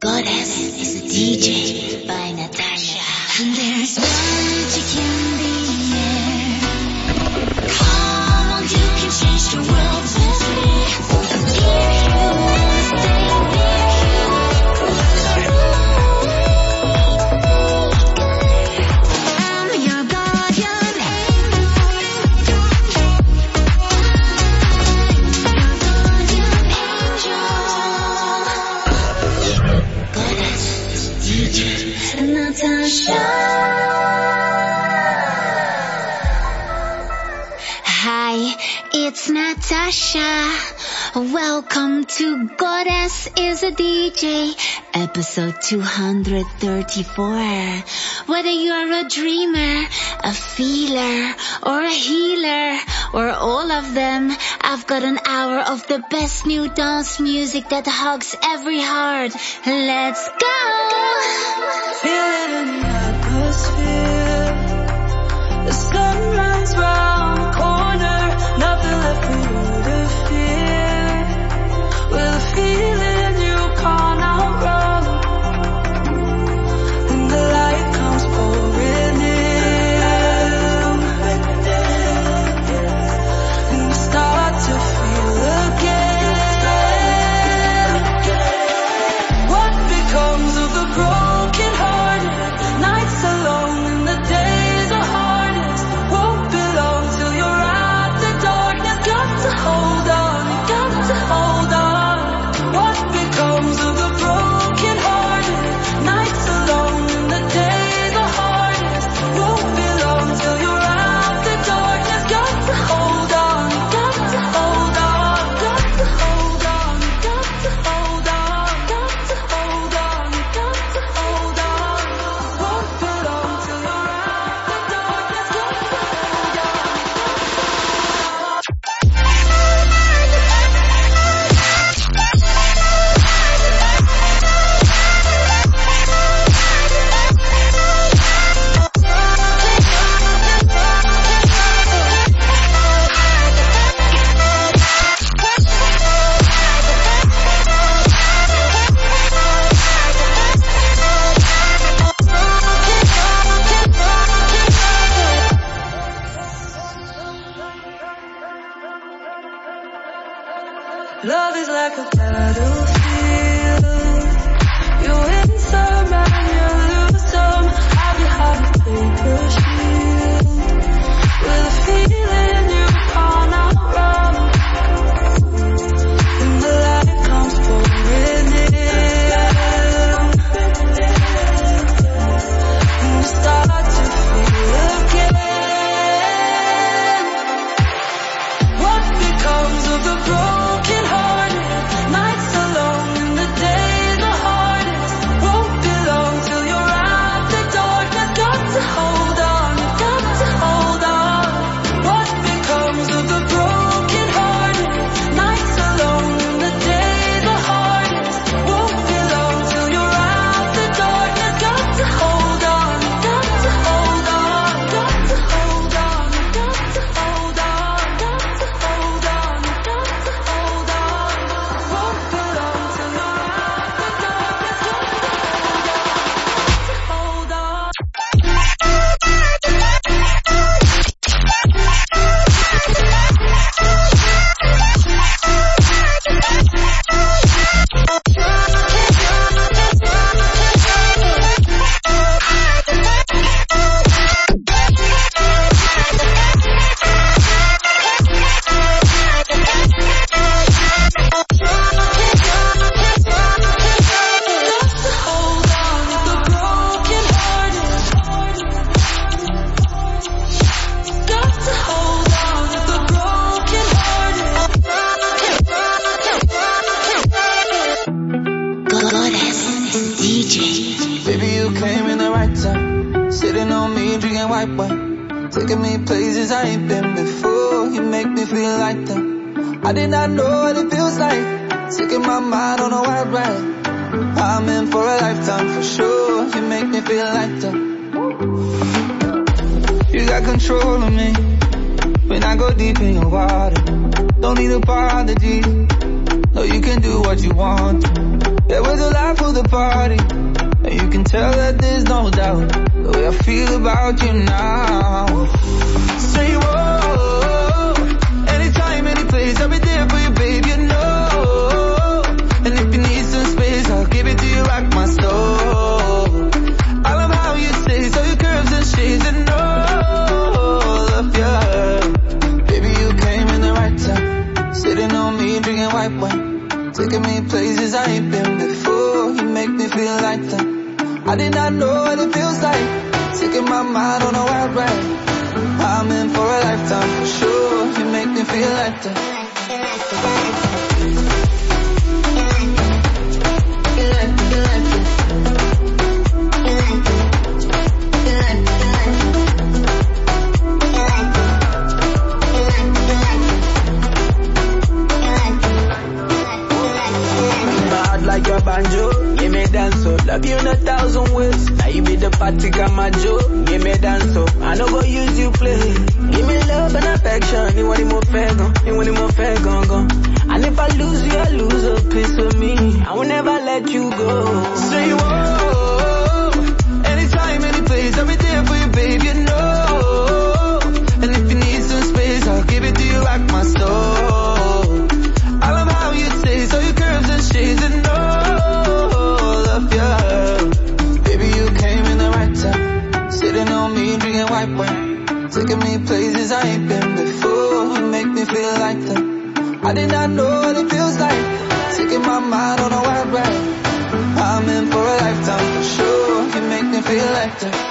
Goddess is a DJ by Natasha. And there's magic in the air. Come on, you can change the world with me. If you wanna stay I'm your guardian angel. Natasha. Hi, it's Natasha. Welcome to Goddess is a DJ, episode 234. Whether you're a dreamer, a feeler, or a healer, or all of them, I've got an hour of the best new dance music that hugs every heart. Let's go! Feel it in the atmosphere. The sunrise round the corner. Nothing left for you to fear. With a feeling you can't outrun. And the light comes pouring in. And you start to feel again. What becomes of the broken heart? Nights are long and the days are hardest. Won't be long till you're out the darkness. Got to hold on, you got to hold on. What becomes of the broken hearted? Nights are long and the days are hardest. Won't be long till you're out the darkness. Got to hold on, you got to hold on. Got to hold on, you got to hold on. Got to hold on, you got to hold on. Won't be long till you're out the darkness. Got to hold on. Love is like a battlefield. You win some and you lose some. I've been hard to take a shield. With a feeling you can't outrun. And the light comes pouring in. And you start to feel again. What becomes of the broken hearted? Nights are long and the days are hardest. Won't be long till you're out the darkness. Got to hold on, you got to hold on. What becomes of the broken hearted? Nights are long and the days are hardest. Won't be long till you're out the darkness. Got to hold on, you got to hold on. Got to hold on, you got to hold on. Got to hold on, you got to hold on. Won't be long till you're out the darkness. Got to hold on. Goddess is a DJ. Baby, you came in the right time. Sitting on me, drinking white wine. Taking me places I ain't been before. You make me feel like that. I did not know what it feels like. Taking my mind on a wild ride. I'm in for a lifetime for sure. You make me feel like that. You got control of me. When I go deep in your water, don't need apology. No, you can do what you want. There was a life for the party, and you can tell that there's no doubt the way I feel about you now. Say whoa, anytime, any place, I'll be there for you, babe, you know. And if you need some space, I'll give it to you like my soul. I love how you say, so your curves and shades and all of you. Baby, you came in the right time, sitting on me, drinking white wine, taking me places I ain't been before. You make me feel like that. I did not know what it feels like, taking my mind on a wild ride. I'm in for a lifetime for sure. You make me feel like that. Like your banjo, give me dance so. Love you in 1,000 ways. Now you be the party kamajo, give me dance so. I no go use you play. Give me love and affection. You want it more fair gone, you want it more fair gone. And if I lose you, I lose a piece of me. I will never let you go. Say whoa, anytime, any place, I'll be there for you, babe, you know. And if you need some space, I'll give it to you like my soul. I love how you say, so your curves and shades and all of you. Baby, you came in the right time, sitting on me, drinking white wine, taking me places I ain't been before. You make me feel like that. I did not know what it feels like, taking my mind on a wild ride. I'm in for a lifetime for sure. You make me feel like that.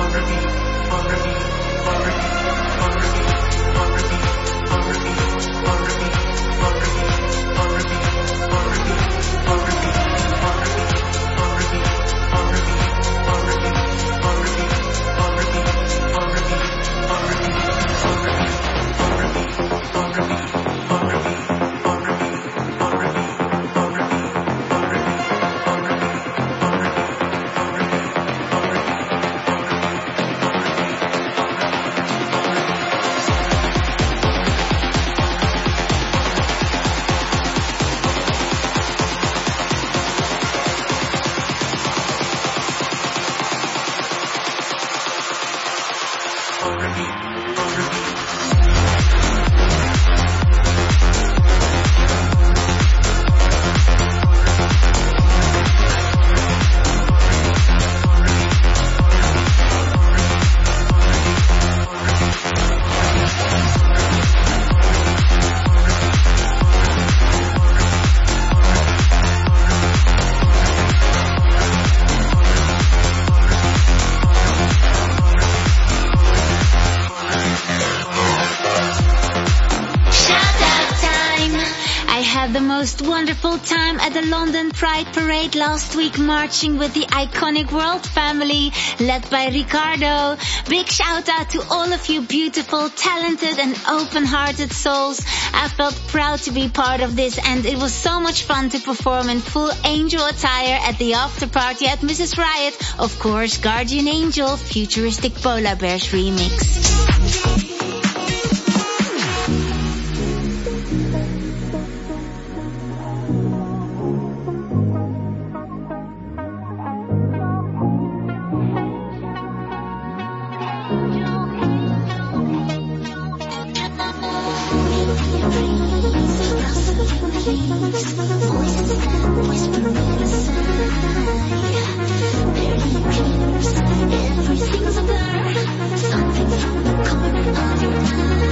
Wonderful time at the London Pride Parade last week, marching with the iconic World family led by Ricardo. Big shout out to all of you beautiful, talented and open-hearted souls. I felt proud to be part of this, and it was so much fun to perform in full angel attire at the after party at Mrs. Riot. Of course, Guardian Angel, futuristic Polar Bears remix. Everything's a blur, something from the corner of your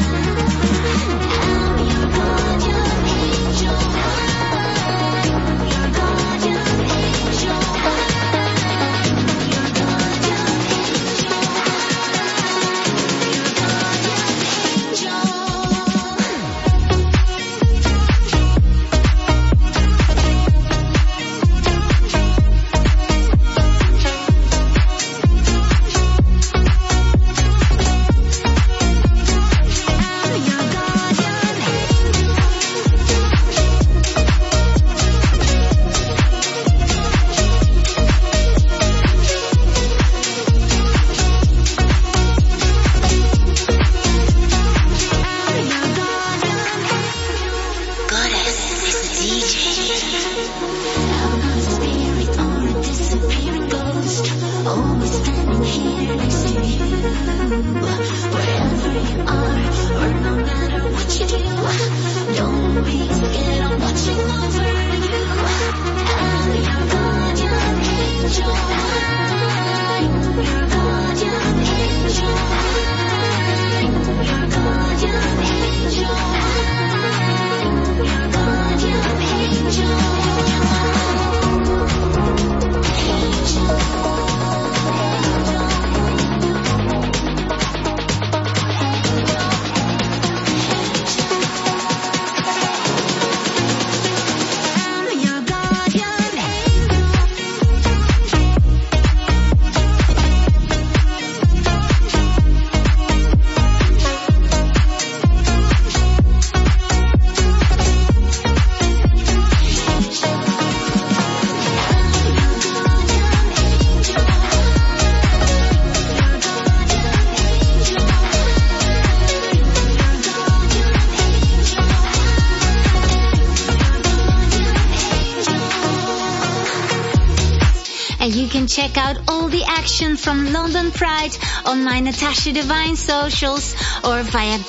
You can check out all the action from London Pride on my Natasha Divine socials or via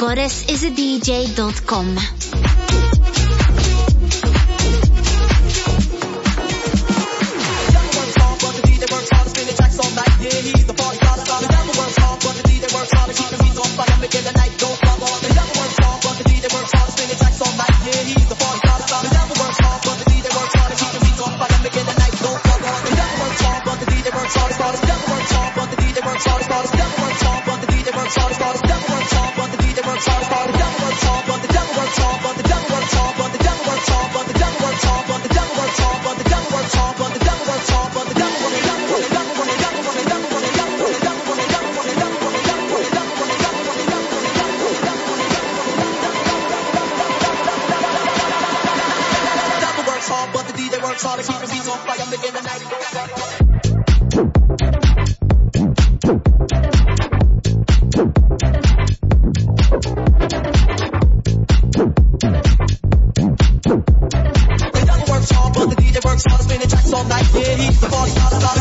goddessis-a-dj.com. Start works hard to keep the beats on fire, making the night go fire. The devil works hard, but the DJ works hard to spin the tracks all night. Yeah, he's the party starter.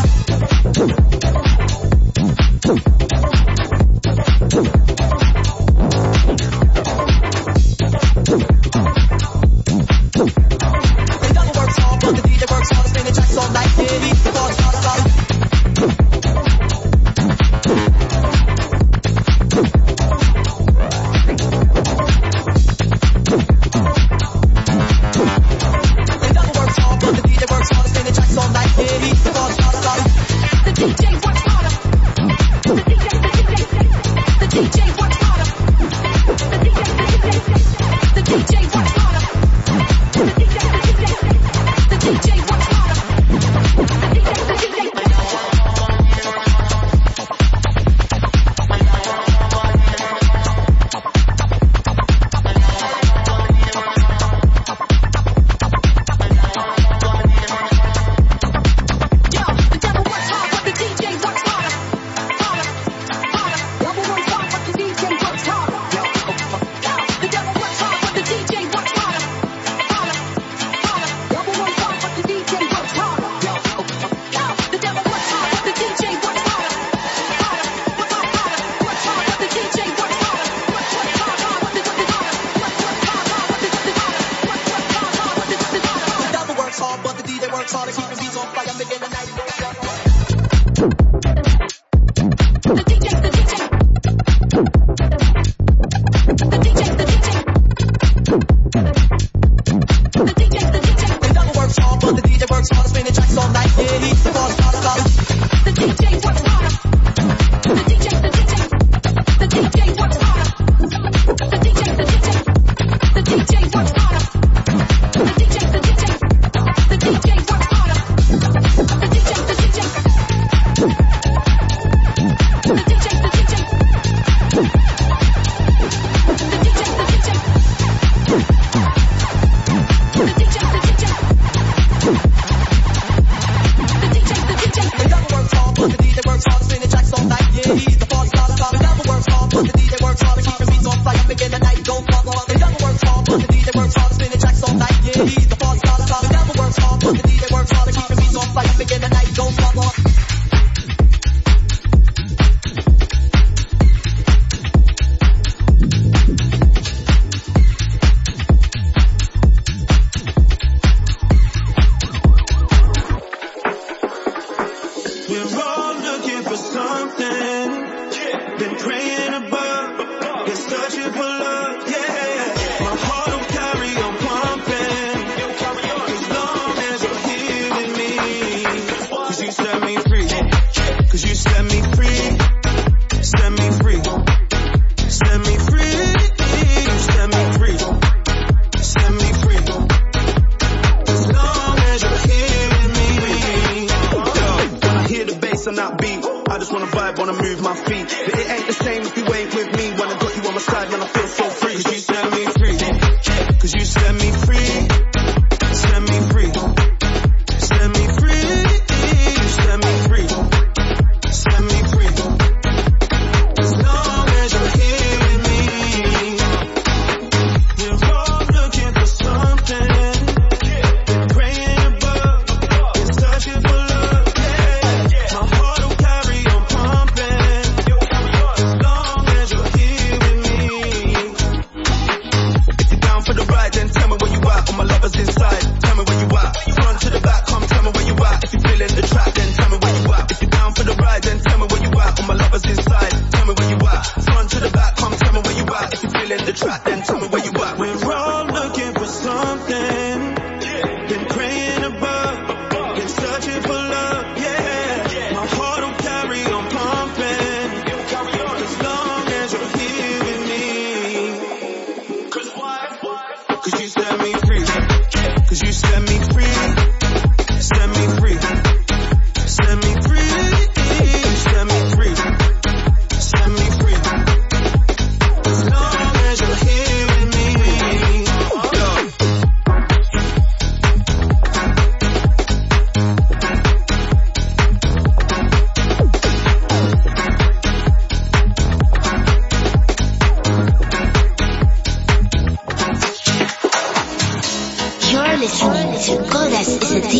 listening to Goddess is a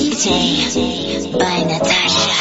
DJ by Natasha.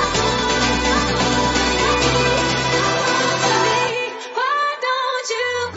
Why don't you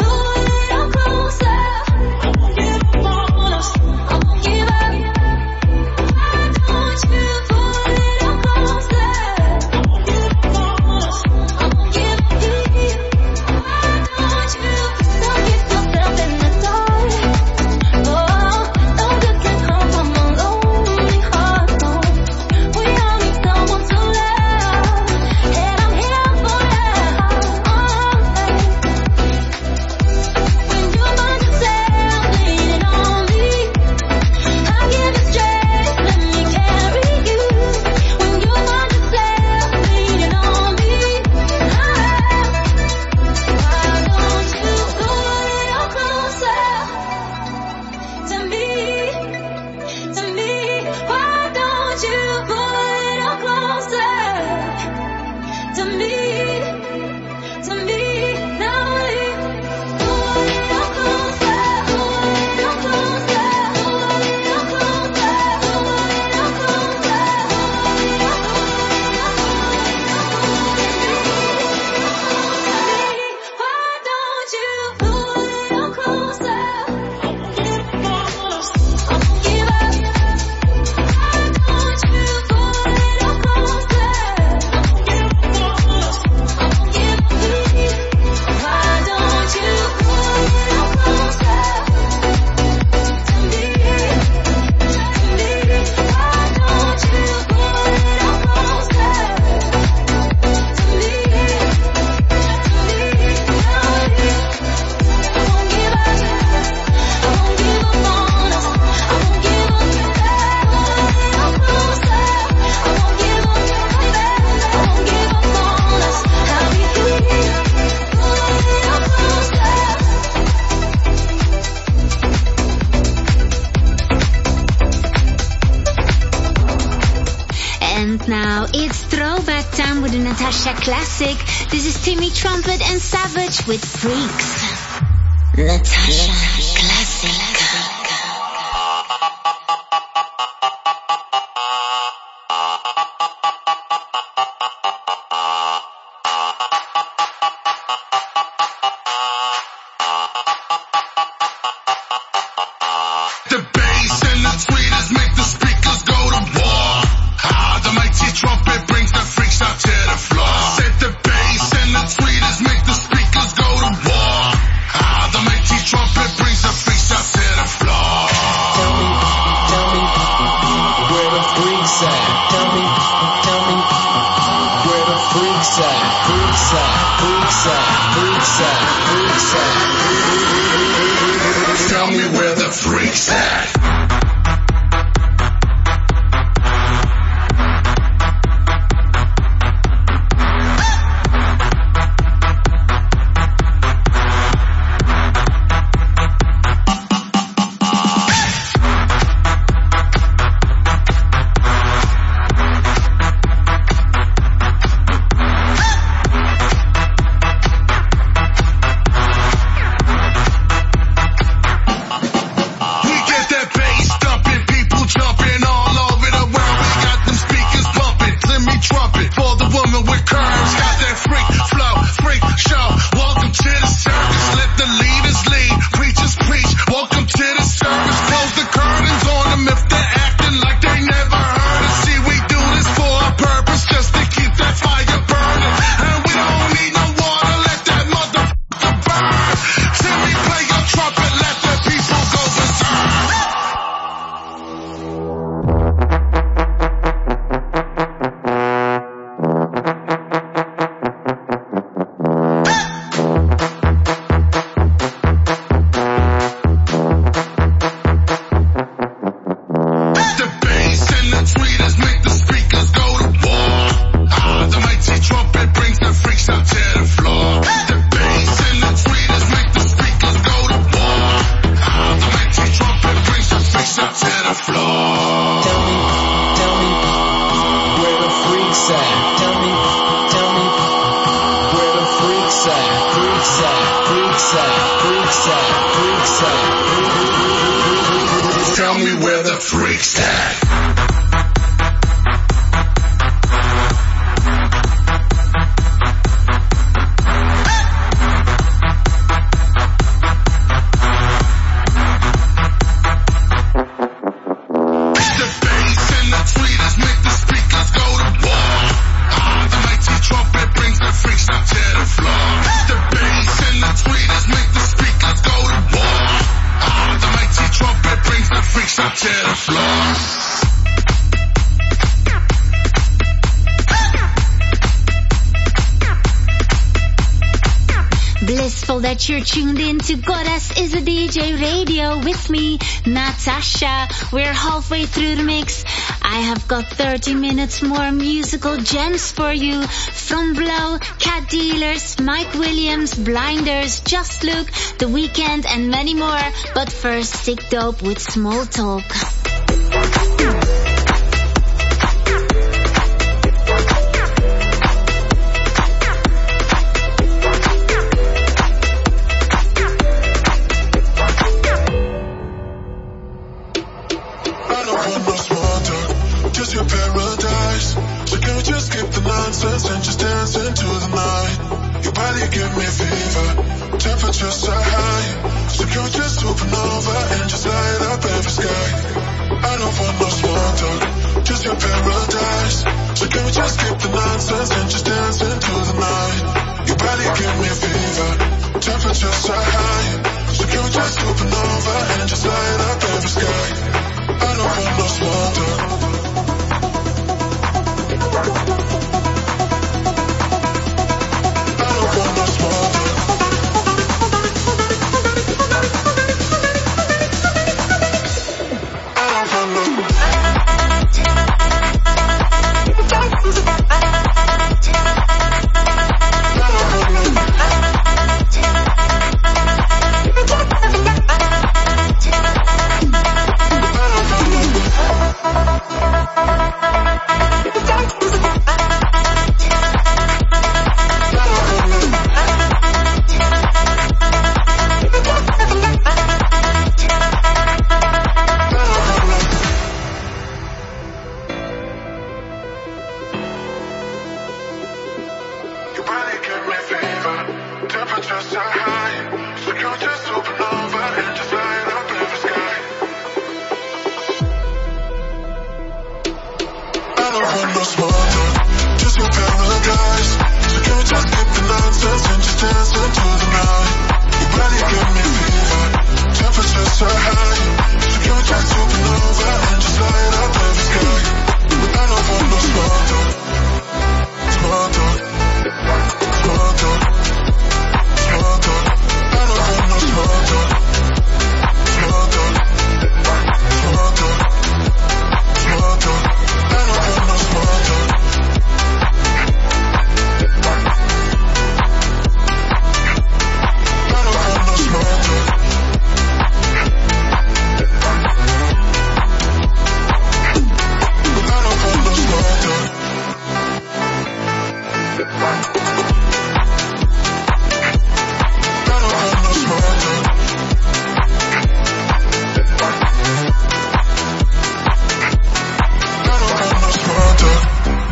classic. This is Timmy Trumpet and Savage with Freaks. Natasha Classic. Tell me where the freaks at. Tell me where the freaks at. Blissful that you're tuned in to Goddess is a DJ Radio with me, Natasha. We're halfway through the mix. I have got 30 minutes more musical gems for you. From Blow, Cat Dealers, Mike Williams, Blinders, Just Look, The Weeknd and many more. But first, Sick Dope with Small Talk. And just dance into the night. Your body give me fever, temperature so high. So can we just supernova and just light up every sky? I don't want no small talk, just your paradise. So can we just skip the nonsense and just dance into the night? Your body give me fever, temperature so high. So can we just supernova and just light up every sky? I don't want no small talk. Take high. So you're just supernova and just light up every sky. I don't want no small talk, just your paradise. So you just skip the nonsense and just dance into the night. Your body give me fever, temperature so high. So you're just supernova and just light up every sky. I don't want no small talk, small talk, small talk, small talk. I don't want no small talk, small talk, small talk, small talk. I don't want no small talk. I don't want no small talk. I don't want no small talk. I don't want no small talk. I don't want no small talk.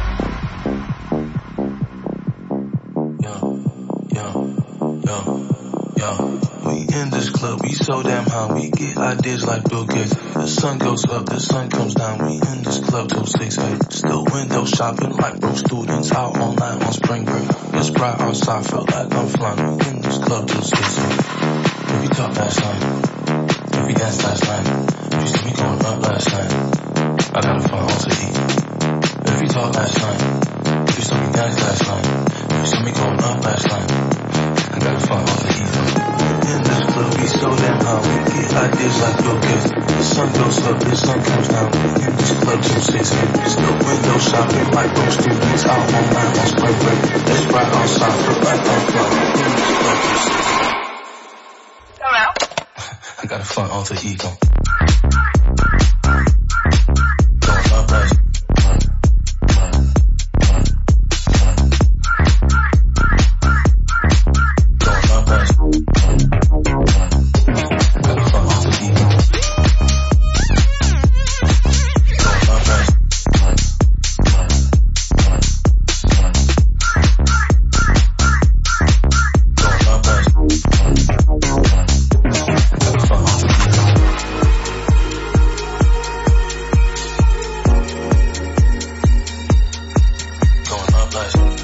We in this club, we so damn high, we get ideas like Bill Gates. The sun goes up, the sun comes down, we in this club till 6 a.m. Still window shopping like broke students out all night on spring break. It's bright outside, feel like I'm flying, we in this club till 6 a.m. If we talk last night, if we dance last night, if you see me going up last night, I got a fun all to eat. If we talk last night, if you saw me dance last night, if you saw me going up last night, I got a fun all to eat. In this club, we so damn high, we get ideas like Bill Gates. The sun goes up, the sun comes down, we in this club till 6 a.m. Still window shopping like broke students out all night on spring break. It's bright outside, feel like I'm flying, we in this club till 6 a.m. Hello? I got a fun alter ego. Going up last night. Going up last night. Got a fun alter ego. Going up last night. Going up last night. Got a fun alter ego. Going up last night.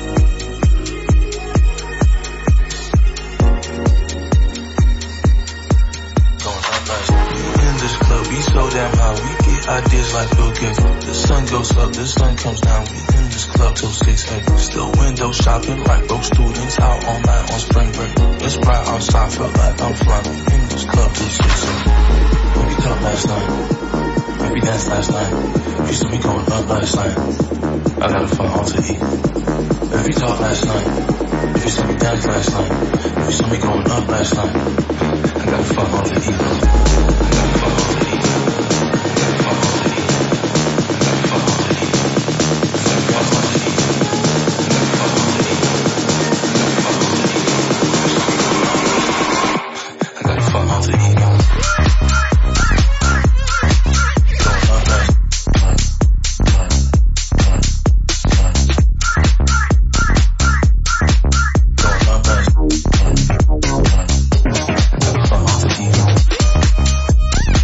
Going up last night. We in this club, we so damn high, we get ideas like Bill Gates. The sun goes up, the sun comes down, we in this club till 6 a.m. Still window shopping like broke students out all night on spring break. It's bright outside, feel like I'm flying, we in this club till 6 a.m. When we talked last night, when we danced last night, you saw me going up last night, I got a fun all to eat. If we talked last night, if you saw me dance last night, if you saw me going up last night, I got a fun all to eat. I got a fun all to eat. I got a fun all to eat. I got a fun all to eat. I got a fun all to eat. I got a fun all to eat. I got a fun all to eat. Going up last night. Going up last night. I got a fun all to eat.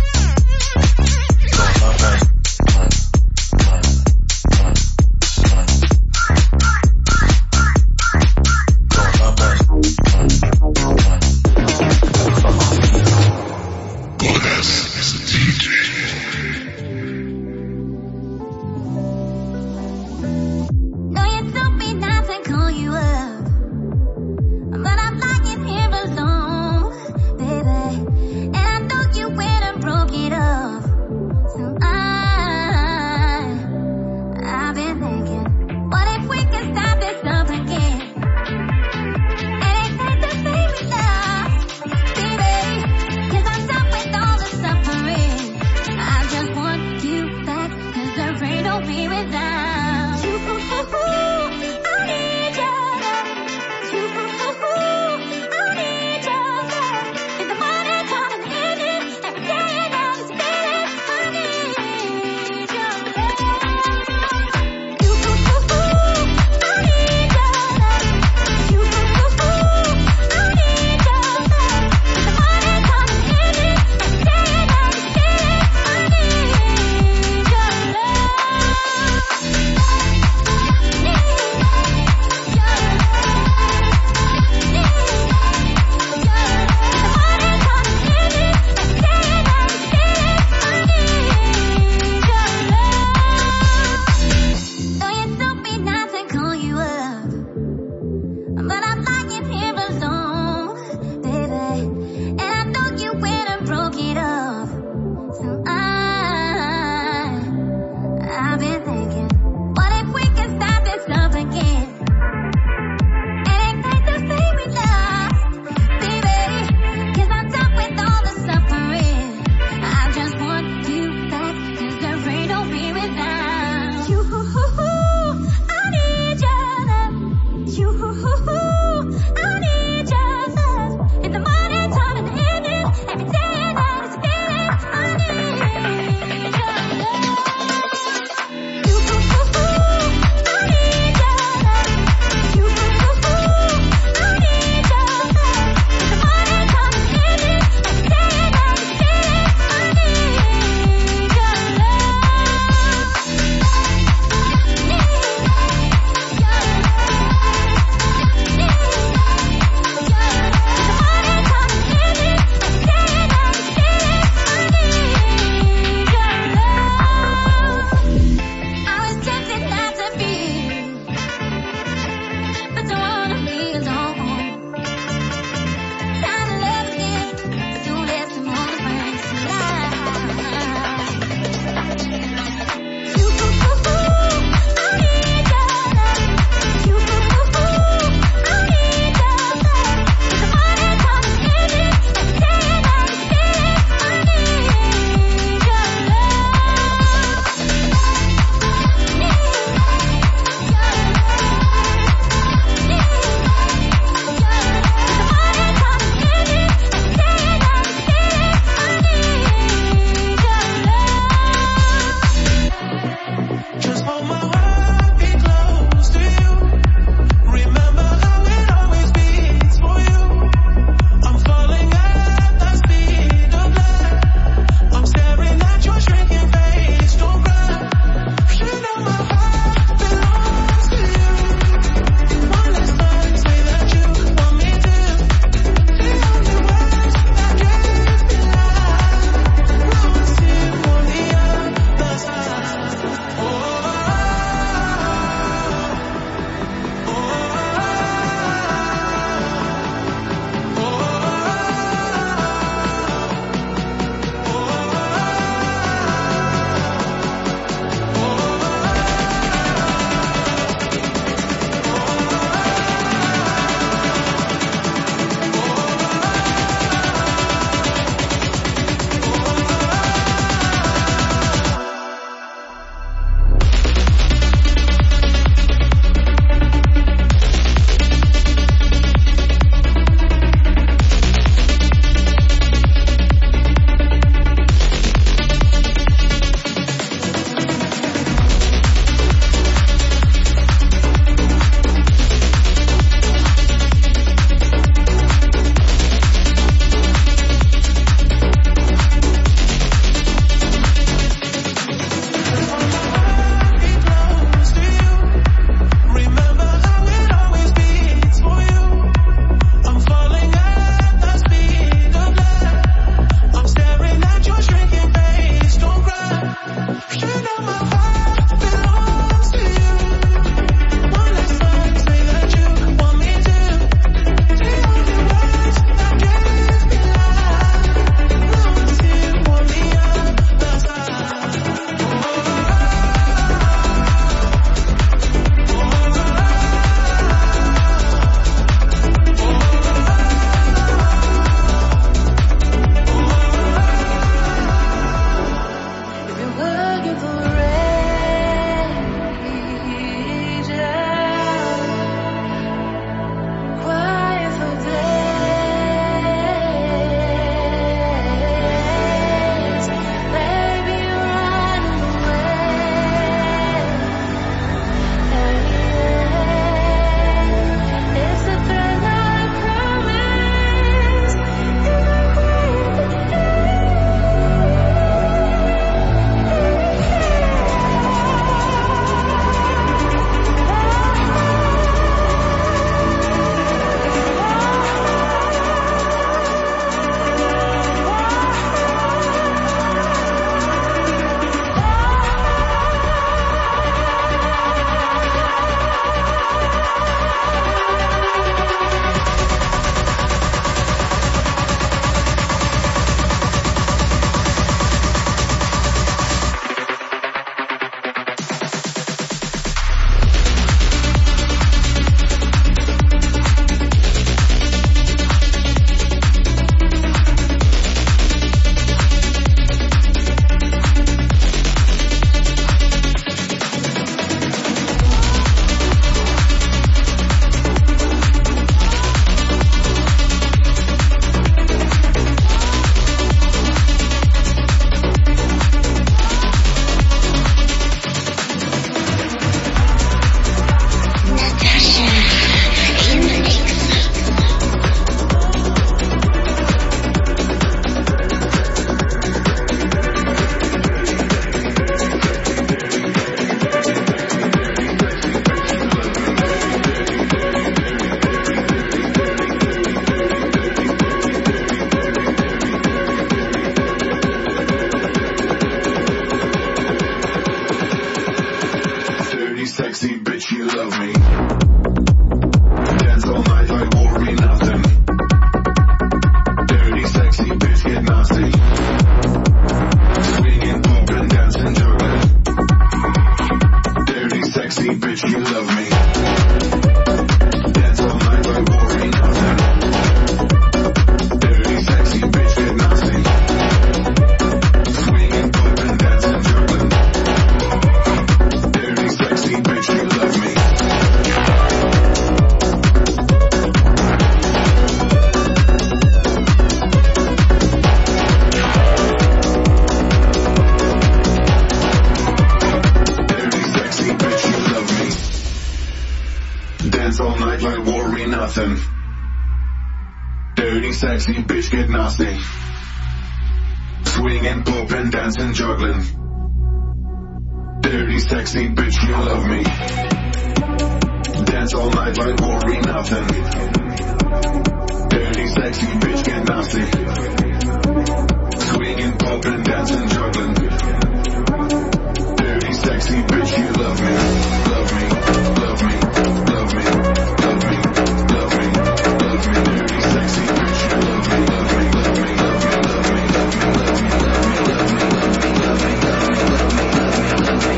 nothing. Dirty, sexy bitch, get nasty. Swinging, pooping, dancing, juggling. Dirty, sexy bitch, you love me. Dance all night like worry nothing. Dirty, sexy bitch, get nasty. Swinging, pooping, dancing, juggling. Dirty, sexy bitch, you love me. Love me, love me, love me, love me, love me, love me. Dirty, sexy bitch, you love me, love me, love me, love me, love me, love me, love me, love me, love me, love me, love me, love me, love me, love me,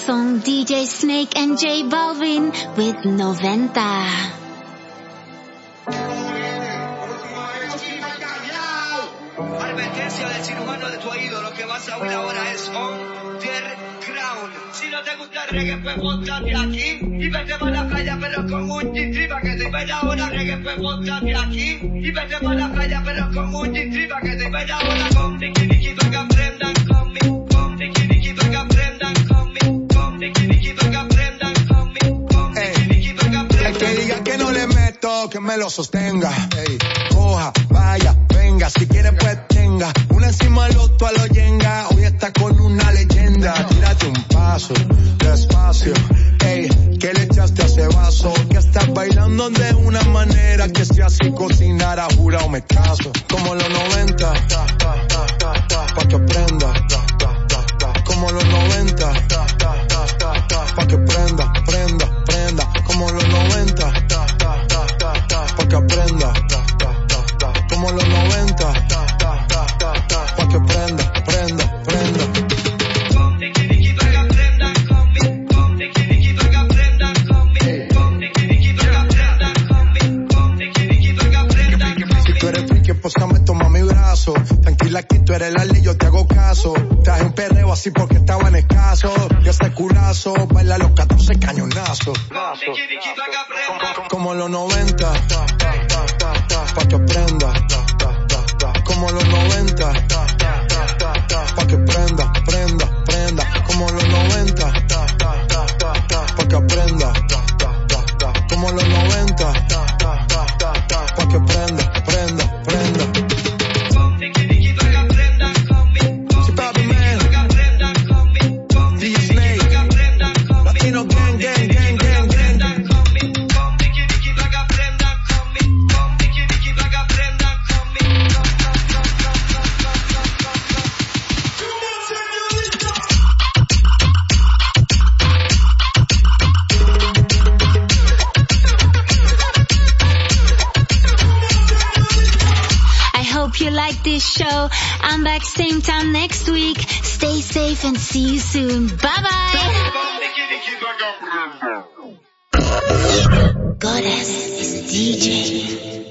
song DJ Snake and J Balvin with 90. Advertencia del cirujano de tu oído, lo que vas a oír ahora es underground. Si no te gusta el reggae, pues póntate aquí y vete para la playa, pero con un G-Trip, que te vaya ahora reggae, pues póntate aquí y vete para la playa, pero con un G-Trip, que te vaya ahora con Ricky, para que aprendan conmigo, con Ricky, para que aprendan conmigo, con Ricky, para que aprendan conmigo, con Ricky, para que aprendan. El que diga que no le meto, que me lo sostenga. Ey, coja, vaya, venga, si quiere pues tenga. Una encima del otro a lo yenga. Hoy está con una leyenda. Tírate un paso, despacio. Ey, ¿qué le echaste a ese vaso? Que estás bailando de una manera que si así cocinara, jurado me caso. Como los 90, pa' que aprenda. Como los 90, pa' que prenda, prenda, prenda. Como los 90, pa' que aprenda. Como los 90, pa' que prenda, prenda, prenda. Con Ricky, para que aprendan conmigo, con Ricky, para que aprendan conmigo, con Ricky, para que aprendan conmigo, con Ricky, para que aprendan conmigo. Si tú eres friki, pues me toma mi brazo. Tranquila que tú eres la ley, yo te hago caso. Traje un perreo así porque estaban escasos. Y ese culazo, baila los 14 cañonazos. Como los 90, pa' que aprenda. Como los 90, pa' que prenda, prenda, prenda. Como los 90, pa' que aprenda. Como los 90, pa' que prenda, prenda, prenda. Sí, papi, man. DJ Snake, Latino gang, gang, gang, gang, gang. Hope you like this show. I'm back same time next week. Stay safe and see you soon. Bye bye. Goddess is a DJ.